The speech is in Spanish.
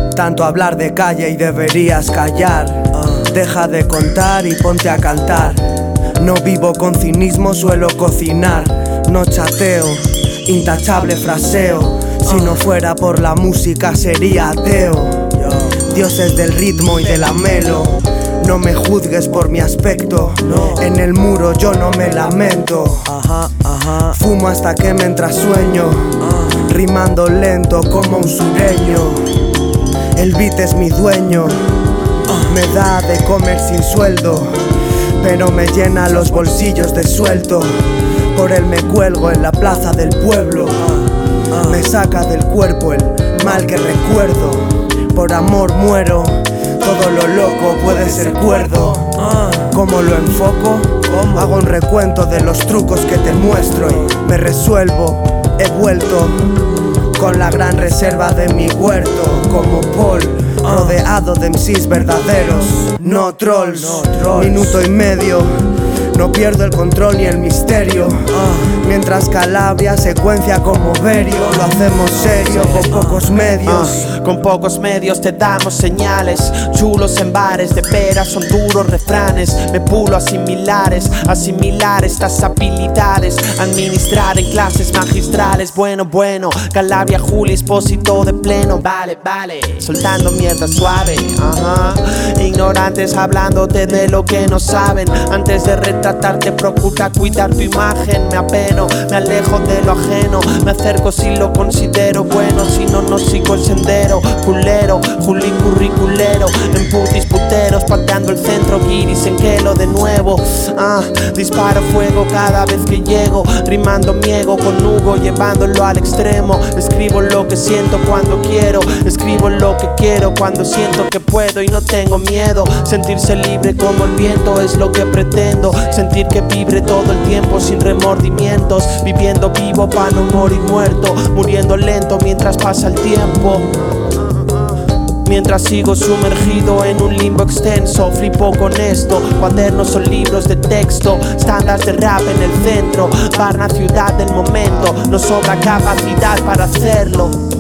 Tanto hablar de calle y deberías callar. Deja de contar y ponte a cantar. No vivo con cinismo, suelo cocinar. No chateo, intachable fraseo. Si no fuera por la música sería ateo. Dios es del ritmo y de la melo. No me juzgues por mi aspecto. En el muro yo no me lamento. Fumo hasta que me entra sueño, rimando lento como un sureño. El beat es mi dueño. Me da de comer sin sueldo, pero me llena los bolsillos de sueldo. Por él me cuelgo en la plaza del pueblo. Me saca del cuerpo el mal que recuerdo. Por amor muero, todo lo loco puede ser cuerdo. ¿Cómo lo enfoco? Hago un recuento de los trucos que te muestro y me resuelvo. He vuelto con la gran reserva de mi huerto, como Paul, rodeado de MCs verdaderos, no trolls. Minuto y medio, no pierdo el control ni el misterio. Mientras Calabria secuencia como Berio, lo hacemos serio con pocos medios. Con pocos medios te damos señales. Chulos en bares de peras son duros refranes. Me pulo asimilar estas habilidades. Administrar en clases magistrales. Bueno, Calabria, Juli, Expósito de pleno. Vale, soltando mierda suave. Ignorantes hablándote de lo que no saben. Antes de retratarte procura cuidar tu imagen. Me apeno, me alejo de lo ajeno. Me acerco si lo considero bueno. Si no, no sigo el sendero. Culero, Juli curriculero. En putis puteros, pateando el centro. Guiris en Kelo de nuevo. Disparo fuego cada vez que llego. Rimando mi ego con Hugo, llevándolo al extremo. Escribo lo que siento cuando quiero. Escribo lo que quiero cuando siento que puedo. Y no tengo miedo. Sentirse libre como el viento es lo que pretendo. Sentir que vibre todo el tiempo sin remordimientos. Viviendo vivo para no morir muerto. Muriendo lento mientras pasa el tiempo. Mientras sigo sumergido en un limbo extenso. Flipo con esto, cuadernos son libros de texto. Estándares de rap en el centro. Varna, ciudad del momento. No sobra capacidad para hacerlo.